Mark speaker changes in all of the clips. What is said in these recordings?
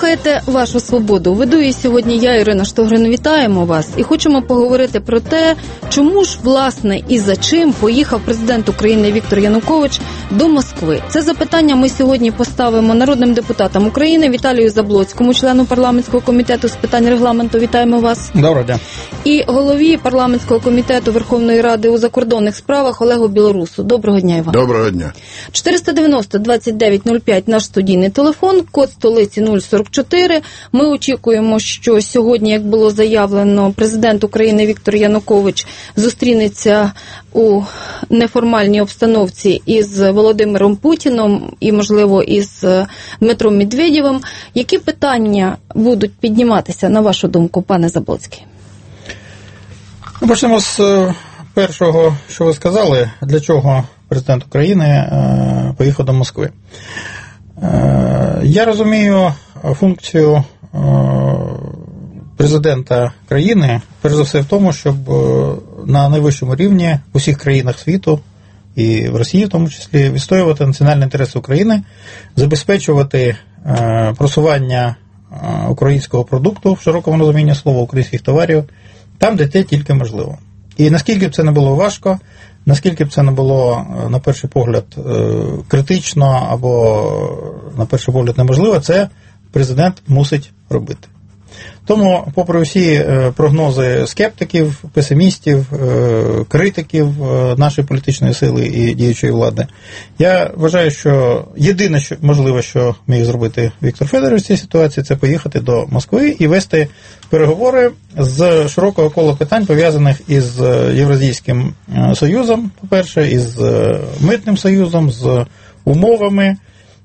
Speaker 1: слухаєте «Вашу свободу». Веду її сьогодні я, Ірина Штогрин. Вітаємо вас. І хочемо поговорити про те, чому ж, власне, і за чим поїхав президент України Віктор Янукович до Москви. Це запитання ми сьогодні поставимо народним депутатам України Віталію Заблоцькому, члену парламентського комітету з питань регламенту. Вітаємо вас.
Speaker 2: Доброго дня.
Speaker 1: І голові парламентського комітету Верховної Ради у закордонних справах Олегу Білорусу. Доброго дня, Іван.
Speaker 3: Доброго дня.
Speaker 1: 490-2905 наш студійний телефон, код столиці 044. Ми очікуємо, що сьогодні, як було заявлено, президент України Віктор Янукович зустрінеться у неформальній обстановці із Володимиром Путіном і, можливо, із Дмитром Медведєвим. Які питання будуть підніматися, на вашу думку, пане Заблоцький?
Speaker 2: Почнемо з першого, що ви сказали, для чого президент України поїхав до Москви. Я розумію функцію президента країни, перш за все в тому, щоб на найвищому рівні в усіх країнах світу, і в Росії в тому числі, відстоювати національні інтереси України, забезпечувати просування українського продукту, в широкому розумінні слова, українських товарів, там, де це тільки можливо. І наскільки б це не було важко, наскільки б це не було, на перший погляд, критично або, на перший погляд, неможливо, це президент мусить робити. Тому, попри всі прогнози скептиків, песимістів, критиків нашої політичної сили і діючої влади, я вважаю, що єдине, що можливо, що міг зробити Віктор Федорович в цій ситуації, це поїхати до Москви і вести переговори з широкого кола питань, пов'язаних із Євразійським Союзом, по-перше, із Митним Союзом, з умовами,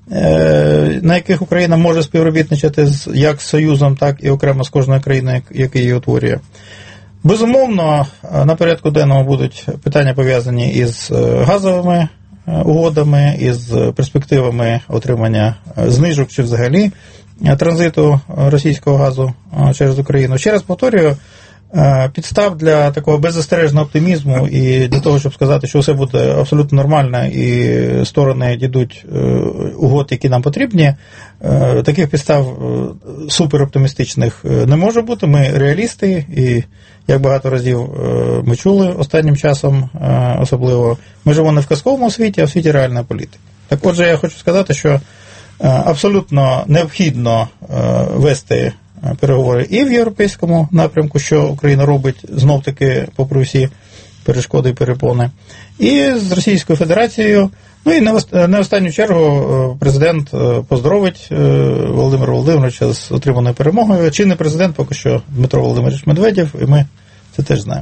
Speaker 2: на яких Україна може співробітничати як з Союзом, так і окремо з кожною країною, яка її утворює. Безумовно, на порядку денному будуть питання, пов'язані із газовими угодами, із перспективами отримання знижок чи взагалі транзиту російського газу через Україну. Ще раз повторюю, підстав для такого беззастережного оптимізму і для того, щоб сказати, що все буде абсолютно нормально і сторони дійдуть угод, які нам потрібні, таких підстав супероптимістичних не може бути. Ми реалісти, і як багато разів ми чули останнім часом особливо, ми живемо не в казковому світі, а в світі реальної політики. Так отже, я хочу сказати, що абсолютно необхідно вести переговори і в європейському напрямку, що Україна робить знов-таки попри всі перешкоди і перепони, і з Російською Федерацією. Ну і не в останню чергу президент поздоровить Володимира Володимировича з отриманою перемогою. Чинний президент поки що Дмитро Володимирович Медведєв, і ми це теж знаємо.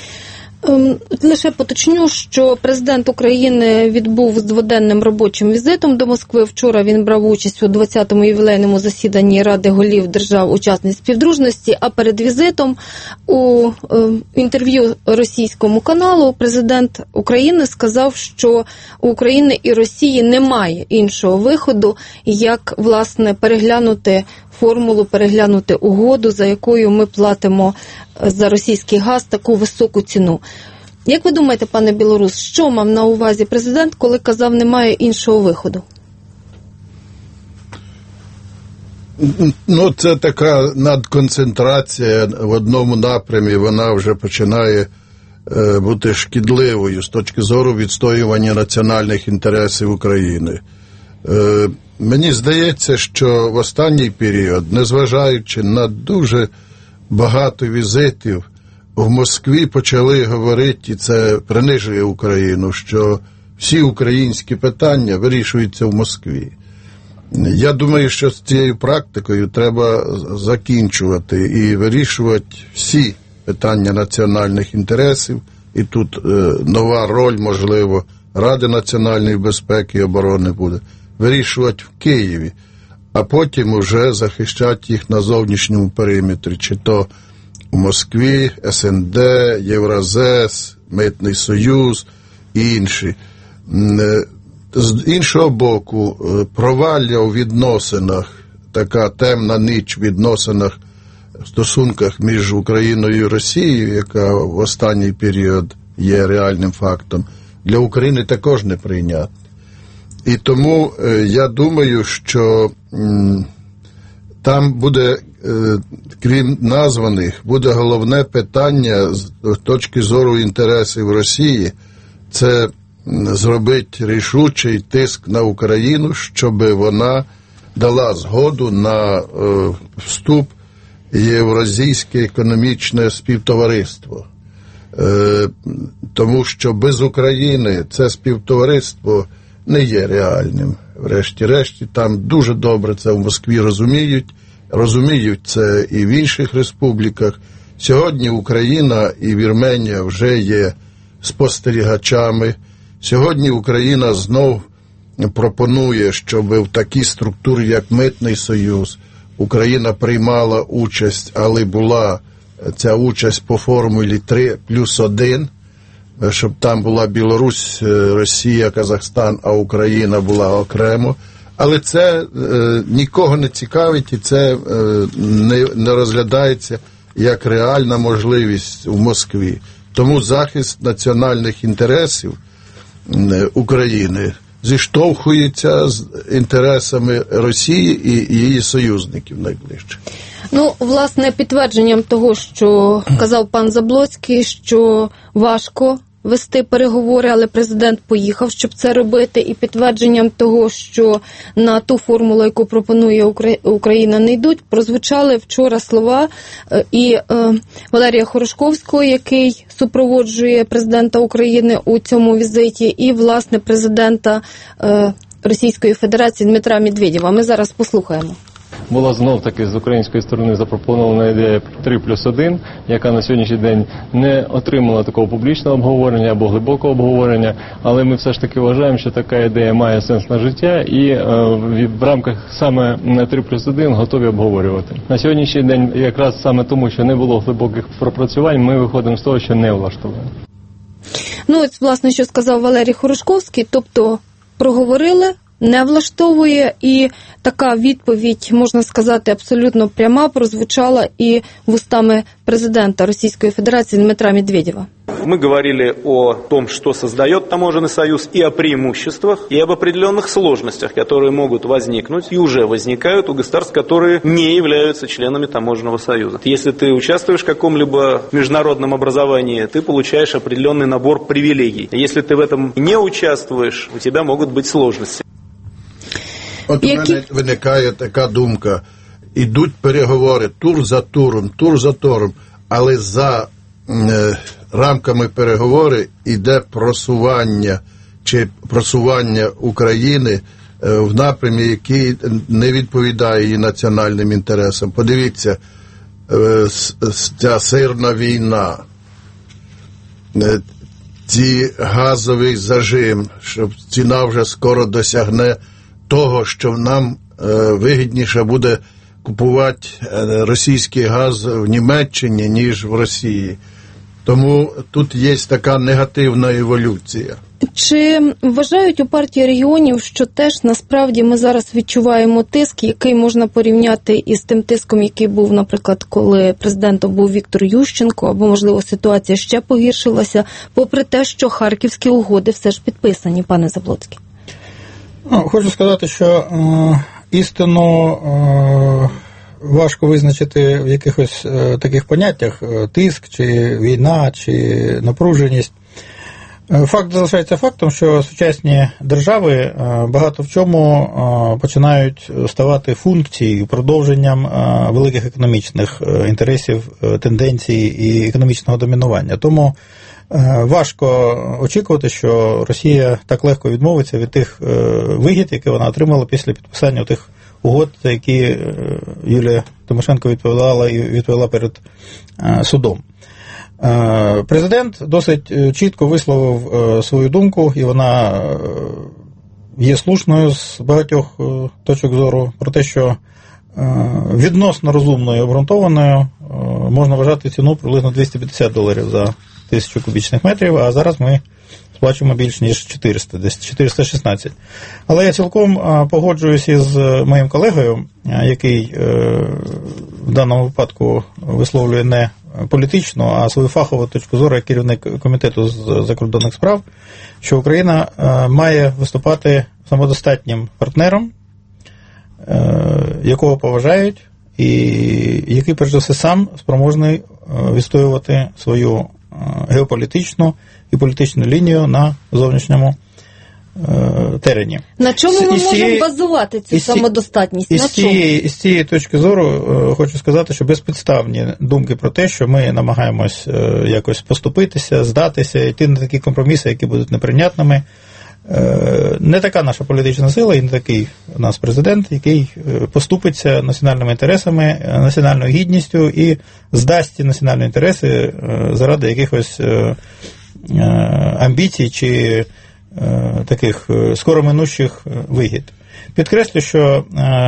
Speaker 1: Лише поточню, що президент України відбув з дводенним робочим візитом до Москви. Вчора він брав участь у 20-му ювілейному засіданні Ради голів держав-учасниць співдружності, а перед візитом у інтерв'ю російському каналу президент України сказав, що у України і Росії немає іншого виходу, як, власне, переглянути формулу, переглянути угоду, за якою ми платимо за російський газ таку високу ціну. Як ви думаєте, пане Білорус, що мав на увазі президент, коли казав, немає іншого виходу?
Speaker 3: Ну, це така надконцентрація в одному напрямі, вона вже починає бути шкідливою з точки зору відстоювання національних інтересів України. Мені здається, що в останній період, незважаючи на дуже багато візитів, в Москві почали говорити, і це принижує Україну, що всі українські питання вирішуються в Москві. Я думаю, що з цією практикою треба закінчувати і вирішувати всі питання національних інтересів. І тут нова роль, можливо, Ради національної безпеки і оборони буде вирішувати в Києві, а потім уже захищати їх на зовнішньому периметрі, чи то у Москві, СНД, Євразес, Митний Союз і інші. З іншого боку, провалля у відносинах, така темна ніч в відносинах, в стосунках між Україною і Росією, яка в останній період є реальним фактом, для України також неприйнятна. І тому я думаю, що там буде, крім названих, буде головне питання з точки зору інтересів Росії, це зробити рішучий тиск на Україну, щоб вона дала згоду на вступ в Євразійське економічне співтовариство. Тому що без України це співтовариство не є реальним. Врешті-решті, там дуже добре це в Москві розуміють це і в інших республіках. Сьогодні Україна і Вірменія вже є спостерігачами. Сьогодні Україна знов пропонує, щоб в такій структурі, як Митний Союз, Україна приймала участь, але була ця участь по формулі 3+1, щоб там була Білорусь, Росія, Казахстан, а Україна була окремо. Але це нікого не цікавить і це не розглядається як реальна можливість в Москві. Тому захист національних інтересів України зіштовхується з інтересами Росії і її союзників найближчих.
Speaker 1: Ну, власне, підтвердженням того, що казав пан Заблоцький, що важко вести переговори, але президент поїхав, щоб це робити, і підтвердженням того, що на ту формулу, яку пропонує Україна, не йдуть, прозвучали вчора слова і Валерія Хорошковського, який супроводжує президента України у цьому візиті, і, власне, президента Російської Федерації Дмитра Медведєва. Ми зараз послухаємо.
Speaker 4: Була знов-таки з української сторони запропонована ідея 3+1, яка на сьогоднішній день не отримала такого публічного обговорення або глибокого обговорення, але ми все ж таки вважаємо, що така ідея має сенс на життя і в рамках саме 3+1 готові обговорювати. На сьогоднішній день якраз саме тому, що не було глибоких пропрацювань, ми виходимо з того, що не влаштовує.
Speaker 1: Ну, ось, власне, що сказав Валерій Хорошковський, тобто проговорили, не влаштовує, і така відповідь, можна сказати, абсолютно пряма прозвучала і вустами президента Російської Федерації Дмитра Медведєва.
Speaker 5: Мы говорили о том, что создает таможенный союз, и о преимуществах, и об определенных сложностях, которые могут возникнуть и уже возникают у государств, которые не являются членами таможенного союза. Если ты участвуешь в каком-либо международном образовании, ты получаешь определенный набор привилегий. Если ты в этом не участвуешь, у тебя могут быть сложности.
Speaker 3: От у мене виникає така думка. Ідуть переговори тур за туром, але за рамками переговорів іде просування України в напрямі, який не відповідає її національним інтересам. Подивіться, ця сирна війна, ці газовий зажим, що ціна вже скоро досягне того, що нам вигідніше буде купувати російський газ в Німеччині, ніж в Росії. Тому тут є така негативна еволюція.
Speaker 1: Чи вважають у партії регіонів, що теж насправді ми зараз відчуваємо тиск, який можна порівняти із тим тиском, який був, наприклад, коли президентом був Віктор Ющенко, або, можливо, ситуація ще погіршилася, попри те, що харківські угоди все ж підписані, пане Заблоцький?
Speaker 2: Хочу сказати, що істину важко визначити в якихось таких поняттях тиск, чи війна, чи напруженість. Факт залишається фактом, що сучасні держави багато в чому починають ставати функцією, продовженням великих економічних інтересів, тенденцій і економічного домінування. Тому важко очікувати, що Росія так легко відмовиться від тих вигід, які вона отримала після підписання тих угод, за які Юлія Тимошенко відповіла перед судом. Президент досить чітко висловив свою думку, і вона є слушною з багатьох точок зору, про те, що відносно розумною і обґрунтованою можна вважати ціну приблизно $250 за 1000 кубічних метрів, а зараз ми сплачуємо більш ніж 400, десь 416. Але я цілком погоджуюсь із моїм колегою, який в даному випадку висловлює не політичну, а свою фахову точку зору як керівник комітету з закордонних справ, що Україна має виступати самодостатнім партнером, якого поважають і який, перш за все, сам спроможний відстоювати свою геополітичну і політичну лінію на зовнішньому терені.
Speaker 1: На чому ми можемо базувати цю самодостатність?
Speaker 2: З цієї точки зору хочу сказати, що безпідставні думки про те, що ми намагаємось якось поступитися, здатися, йти на такі компроміси, які будуть неприйнятними. Не така наша політична сила і не такий у нас президент, який поступиться національними інтересами, національною гідністю і здасть ці національні інтереси заради якихось амбіцій чи таких скороминущих вигід. Підкреслю, що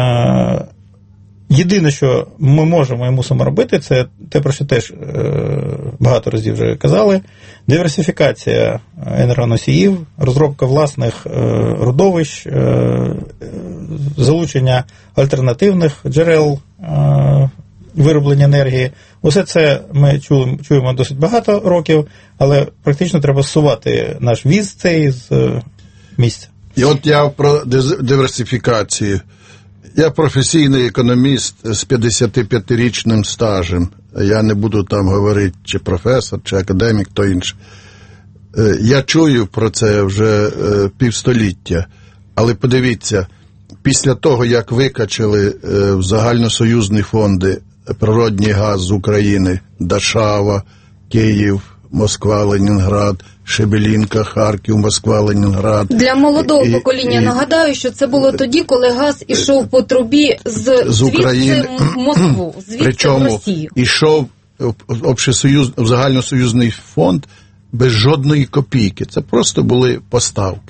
Speaker 2: єдине, що ми можемо і мусимо робити, це те, про що теж багато разів вже казали, диверсифікація енергоносіїв, розробка власних родовищ, залучення альтернативних джерел вироблення енергії. Усе це ми чуємо досить багато років, але практично треба зсувати наш віз цей з місця.
Speaker 3: І от я про диверсифікацію. Я професійний економіст з 55-річним стажем. Я не буду там говорити, чи професор, чи академік, то інше. Я чую про це вже півстоліття. Але подивіться, після того, як викачали в загальносоюзні фонди природній газ з України, Дашава, Київ, Москва, Ленінград, Шебелінка, Харків, Москва, Ленінград.
Speaker 1: Для молодого покоління нагадаю, що це було тоді, коли газ ішов по трубі з України в Москву, звідти в Росію.
Speaker 3: Ішов в загальносоюзний фонд без жодної копійки. Це просто були поставки.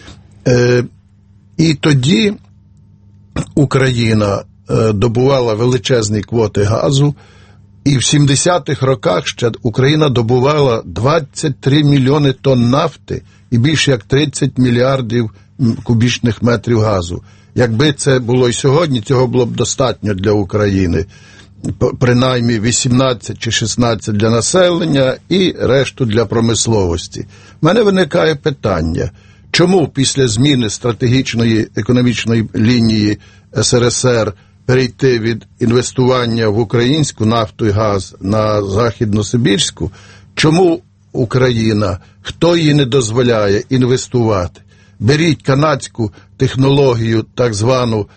Speaker 3: І тоді Україна добувала величезні квоти газу, і в 70-х роках ще Україна добувала 23 мільйони тонн нафти і більше як 30 мільярдів кубічних метрів газу. Якби це було і сьогодні, цього було б достатньо для України. Принаймні 18 чи 16 для населення і решту для промисловості. В мене виникає питання, чому після зміни стратегічної економічної лінії СРСР перейти від інвестування в українську нафту і газ на західно-сибірську, чому Україна, хто їй не дозволяє інвестувати? Беріть канадську технологію, так звану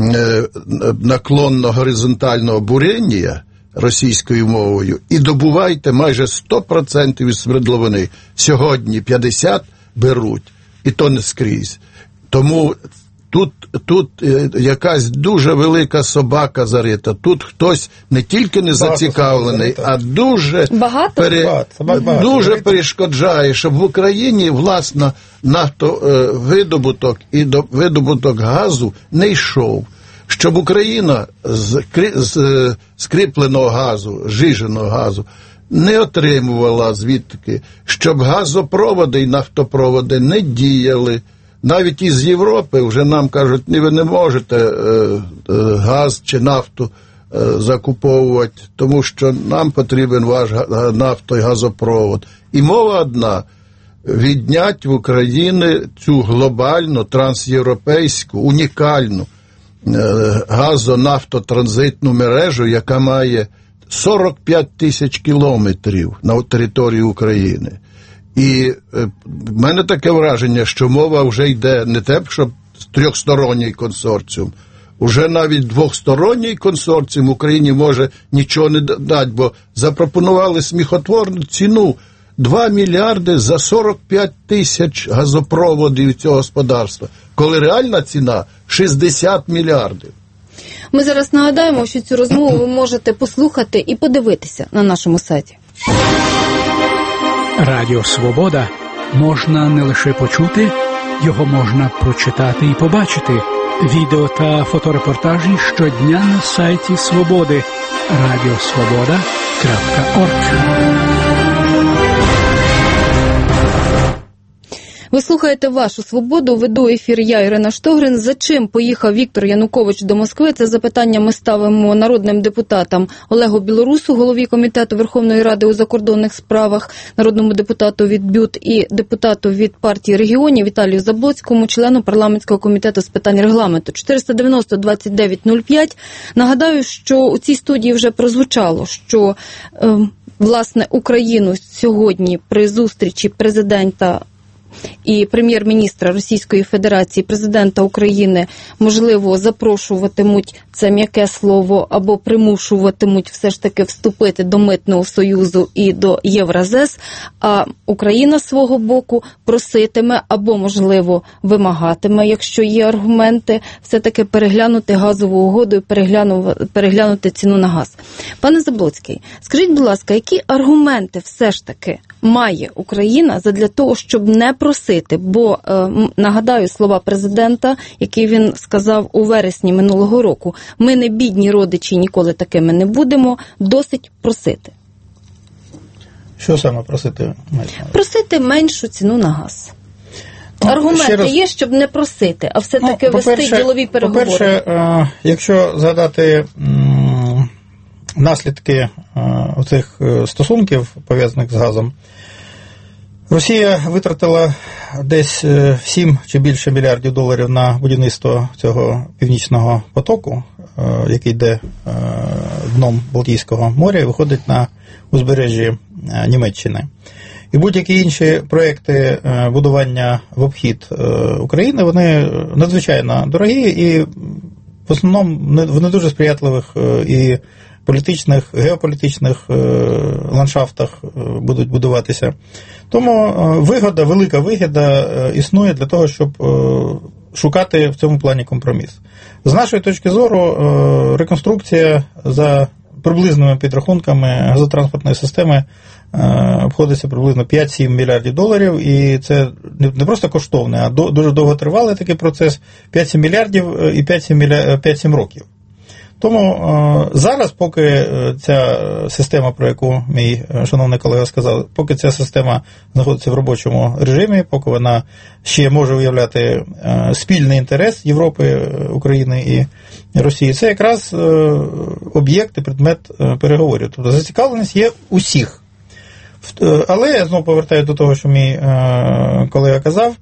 Speaker 3: наклонно-горизонтального буріння російською мовою, і добувайте майже 100% із свердловини. Сьогодні 50% беруть, і то не скрізь. Тому тут якась дуже велика собака зарита. Тут хтось не тільки не зацікавлений, а дуже перешкоджає, щоб в Україні, власне, нафтовидобуток і видобуток газу не йшов. Щоб Україна з скріпленого газу, зжиженого газу, не отримувала звідки, щоб газопроводи і нафтопроводи не діяли. Навіть із Європи вже нам кажуть, ви не можете газ чи нафту закуповувати, тому що нам потрібен ваш нафто- і газопровод. І мова одна – віднять в Україні цю глобальну, трансєвропейську, унікальну газо-нафтотранзитну мережу, яка має 45 тисяч кілометрів на території України. І в мене таке враження, що мова вже йде не те, що трьохсторонній консорціум, уже навіть двохсторонній консорціум Україні може нічого не дати, бо запропонували сміхотворну ціну 2 мільярди за 45 тисяч газопроводів цього господарства, коли реальна ціна 60 мільярдів.
Speaker 1: Ми зараз нагадаємо, що цю розмову ви можете послухати і подивитися на нашому сайті.
Speaker 6: Радіо «Свобода» можна не лише почути, його можна прочитати і побачити. Відео та фоторепортажі щодня на сайті «Свободи» radiosvoboda.org.
Speaker 1: Ви слухаєте «Вашу свободу», веду ефір я, Ірина Штогрин. За чим поїхав Віктор Янукович до Москви? Це запитання ми ставимо народним депутатам Олегу Білорусу, голові Комітету Верховної Ради у закордонних справах, народному депутату від БЮТ і депутату від партії регіонів Віталію Заблоцькому, члену парламентського комітету з питань регламенту. 490-2905. Нагадаю, що у цій студії вже прозвучало, що власне Україну сьогодні при зустрічі президента і прем'єр-міністра Російської Федерації, президента України, можливо, запрошуватимуть, це м'яке слово, або примушуватимуть все ж таки вступити до Митного Союзу і до Євразес, а Україна з свого боку проситиме або, можливо, вимагатиме, якщо є аргументи, все-таки переглянути газову угоду і переглянути ціну на газ. Пане Заблоцький, скажіть, будь ласка, які аргументи все ж таки має Україна задля того, щоб не просити? Бо, нагадаю слова президента, які він сказав у вересні минулого року, ми не бідні родичі, ніколи такими не будемо, досить просити.
Speaker 2: Що саме просити?
Speaker 1: Просити меншу ціну на газ. Аргументи є, щоб не просити, а все-таки вести ділові переговори.
Speaker 2: По-перше, якщо згадати наслідки цих стосунків, пов'язаних з газом, Росія витратила десь 7 чи більше мільярдів доларів на будівництво цього північного потоку, який йде дном Балтійського моря і виходить на узбережжі Німеччини. І будь-які інші проекти будування в обхід України, вони надзвичайно дорогі і в основному в не дуже сприятливих і політичних, геополітичних ландшафтах будуть будуватися. Тому вигода, велика вигода існує для того, щоб шукати в цьому плані компроміс. З нашої точки зору, реконструкція за приблизними підрахунками газотранспортної системи обходиться приблизно 5-7 мільярдів доларів, і це не просто коштовний, а дуже довготривалий такий процес, 5-7 мільярдів і 5-7 років. Тому зараз, поки ця система, про яку мій шановний колега сказав, поки ця система знаходиться в робочому режимі, поки вона ще може уявляти спільний інтерес Європи, України і Росії, це якраз об'єкт і предмет переговорів. Тобто зацікавленість є усіх. Але я знову повертаю до того, що мій колега казав,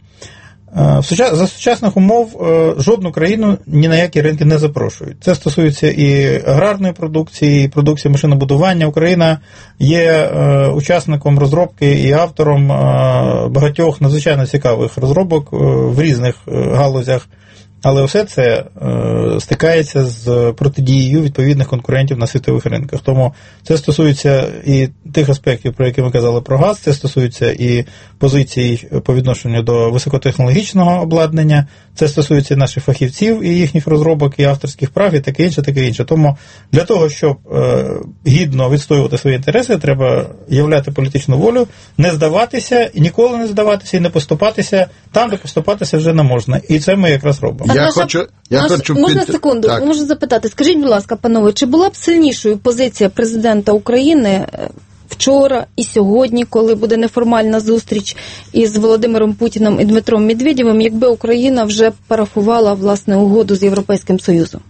Speaker 2: за сучасних умов жодну країну ні на які ринки не запрошують. Це стосується і аграрної продукції, і продукції машинобудування. Україна є учасником розробки і автором багатьох надзвичайно цікавих розробок в різних галузях. Але все це стикається з протидією відповідних конкурентів на світових ринках. Тому це стосується і тих аспектів, про які ми казали про газ, це стосується і позицій по відношенню до високотехнологічного обладнання, це стосується і наших фахівців, і їхніх розробок, і авторських прав, і таке інше, таке інше. Тому для того, щоб гідно відстоювати свої інтереси, треба являти політичну волю, не здаватися, і ніколи не здаватися, і не поступатися там, де поступатися вже не можна. І це ми якраз робимо.
Speaker 1: Можна секунду, можу запитати. Скажіть, будь ласка, панове, чи була б сильнішою позиція президента України вчора і сьогодні, коли буде неформальна зустріч із Володимиром Путіним і Дмитром Медведєвим, якби Україна вже парафувала, власне, угоду з Європейським Союзом?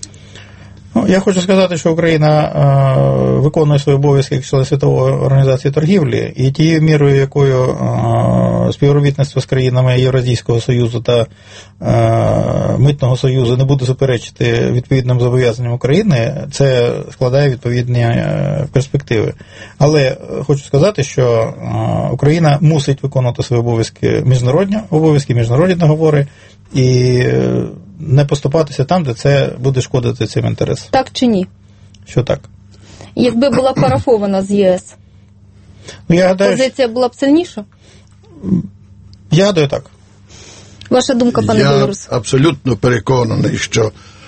Speaker 2: Я хочу сказати, що Україна виконує свої обов'язки як член Світової організації торгівлі, і тією мірою, якою співробітництво з країнами Євразійського Союзу та Митного Союзу не буде суперечити відповідним зобов'язанням України, це складає відповідні перспективи. Але хочу сказати, що Україна мусить виконувати свої обов'язки, міжнародні договори, і не поступатися там, де це буде шкодити цим інтересам.
Speaker 1: Так чи ні?
Speaker 2: Що так?
Speaker 1: Якби була парафована з ЄС, позиція була б сильніша?
Speaker 2: Я гадаю, так.
Speaker 1: Ваша думка, пане Білорус?
Speaker 3: Я абсолютно переконаний, що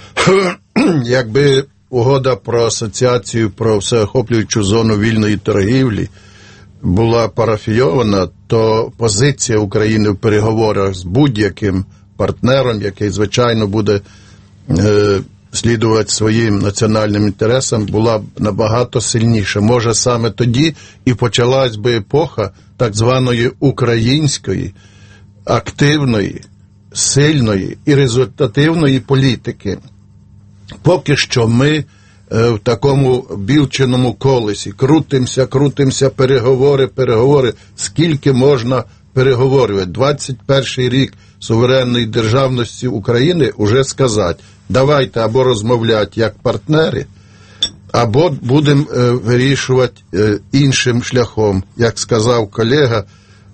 Speaker 3: якби угода про асоціацію, про всеохоплюючу зону вільної торгівлі була парафійована, то позиція України в переговорах з будь-яким партнером, який, звичайно, буде слідувати своїм національним інтересам, була б набагато сильніша. Може, саме тоді і почалась би епоха так званої української активної, сильної і результативної політики. Поки що ми в такому білчиному колесі крутимося, переговори, скільки можна переговорювати. 21-й рік суверенної державності України уже сказати, давайте або розмовляти як партнери, або будемо вирішувати іншим шляхом, як сказав колега,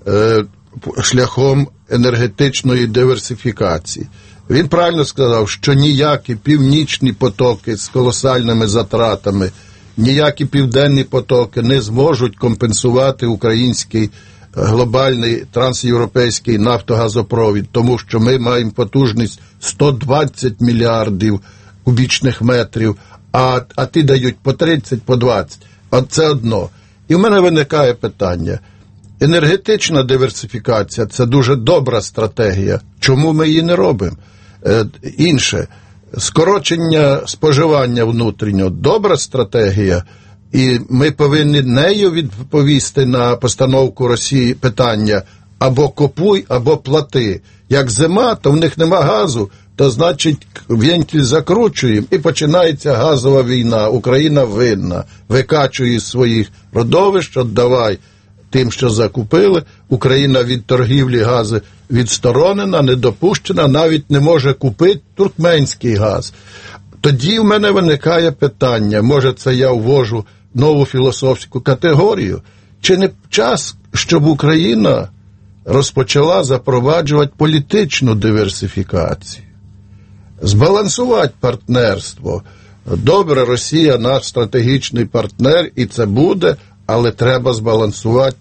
Speaker 3: шляхом енергетичної диверсифікації. Він правильно сказав, що ніякі північні потоки з колосальними затратами, ніякі південні потоки не зможуть компенсувати український глобальний трансєвропейський нафтогазопровід, тому що ми маємо потужність 120 мільярдів кубічних метрів, а ті дають по 30, по 20. Це одно. І в мене виникає питання. Енергетична диверсифікація – це дуже добра стратегія. Чому ми її не робимо? Інше. Скорочення споживання внутрішнього – добра стратегія. І ми повинні нею відповісти на постановку Росії питання або купуй, або плати. Як зима, то в них нема газу, то значить вентиль закручуємо і починається газова війна. Україна винна, викачує з своїх родовищ, віддавай тим, що закупили. Україна від торгівлі газу відсторонена, не допущена, навіть не може купити туркменський газ. Тоді в мене виникає питання, може це я ввожу нову філософську категорію, чи не час, щоб Україна розпочала запроваджувати політичну диверсифікацію, збалансувати партнерство. Добре, Росія наш стратегічний партнер, і це буде, але треба збалансувати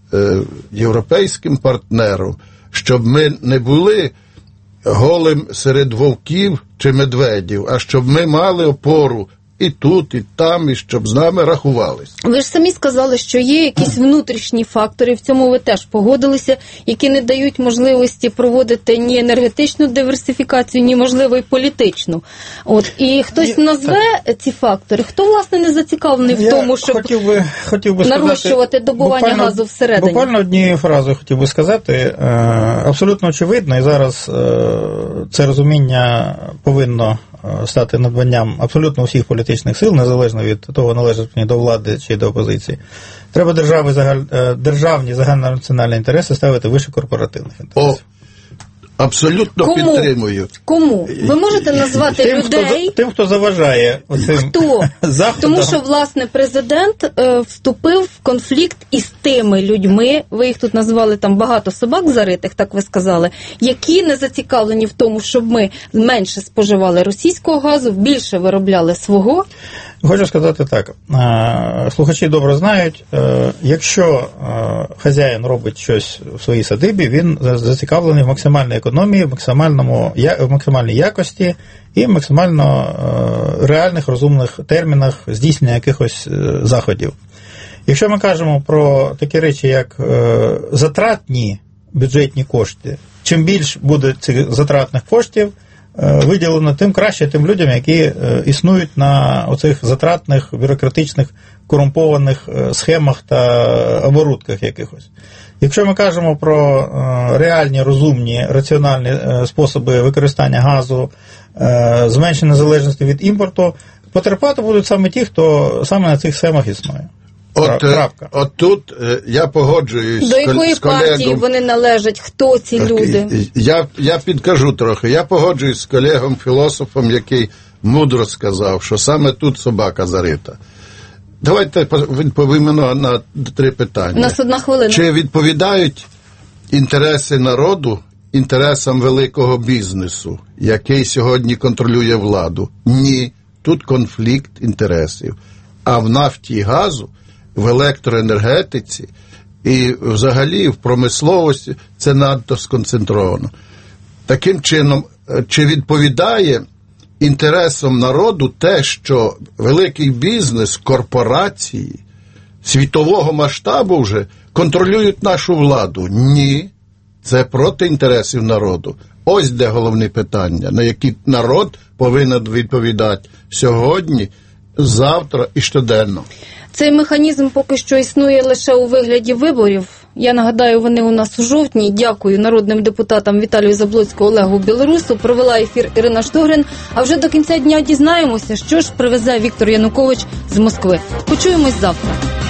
Speaker 3: європейським партнером, щоб ми не були голим серед вовків чи медведів, а щоб ми мали опору і тут, і там, і щоб з нами рахувались.
Speaker 1: Ви ж самі сказали, що є якісь внутрішні фактори, в цьому ви теж погодилися, які не дають можливості проводити ні енергетичну диверсифікацію, ні, можливо, і політичну. І хтось назве ці фактори? Хто, власне, не зацікавлений в тому, щоб
Speaker 2: хотів би
Speaker 1: нарощувати добування газу всередині?
Speaker 2: Буквально однією фразою хотів би сказати. Абсолютно очевидно, і зараз це розуміння повинно стати надбанням абсолютно всіх політичних сил, незалежно від того, належить мені до влади чи до опозиції. Треба державні загальнонаціональні інтереси ставити вище корпоративних інтересів.
Speaker 3: Абсолютно підтримую.
Speaker 1: Кому? Ви можете назвати людей?
Speaker 2: Тим, хто заважає оцим заходам.
Speaker 1: Тому що, власне, президент вступив в конфлікт із тими людьми, ви їх тут назвали там багато собак заритих, так ви сказали, які не зацікавлені в тому, щоб ми менше споживали російського газу, більше виробляли свого.
Speaker 2: Хочу сказати так, слухачі добре знають, якщо хазяїн робить щось в своїй садибі, він зацікавлений в максимальній економії, в максимальній якості і максимально реальних, розумних термінах здійснення якихось заходів. Якщо ми кажемо про такі речі, як затратні бюджетні кошти, чим більше буде цих затратних коштів, виділено, тим краще тим людям, які існують на оцих затратних, бюрократичних, корумпованих схемах та оборудках якихось. Якщо ми кажемо про реальні, розумні, раціональні способи використання газу, зменшення залежності від імпорту, потерпати будуть саме ті, хто саме на цих схемах існує.
Speaker 3: От тут я погоджуюсь з колегом.
Speaker 1: До якої партії вони належать? Хто ці люди?
Speaker 3: Я підкажу трохи. Я погоджуюсь з колегом-філософом, який мудро сказав, що саме тут собака зарита. Давайте відповімо на 3 питання.
Speaker 1: У нас 1 хвилина.
Speaker 3: Чи відповідають інтереси народу інтересам великого бізнесу, який сьогодні контролює владу? Ні. Тут конфлікт інтересів. А в нафті і газу, в електроенергетиці і взагалі в промисловості це надто сконцентровано. Таким чином, чи відповідає інтересам народу те, що великий бізнес, корпорації світового масштабу вже контролюють нашу владу? Ні. Це проти інтересів народу. Ось де головне питання, на які народ повинен відповідати сьогодні, завтра і щоденно.
Speaker 1: Цей механізм поки що існує лише у вигляді виборів. Я нагадаю, вони у нас у жовтні. Дякую народним депутатам Віталію Заблоцькому, Олегу Білорусу. Провела ефір Ірина Штогрин. А вже до кінця дня дізнаємося, що ж привезе Віктор Янукович з Москви. Почуємось завтра.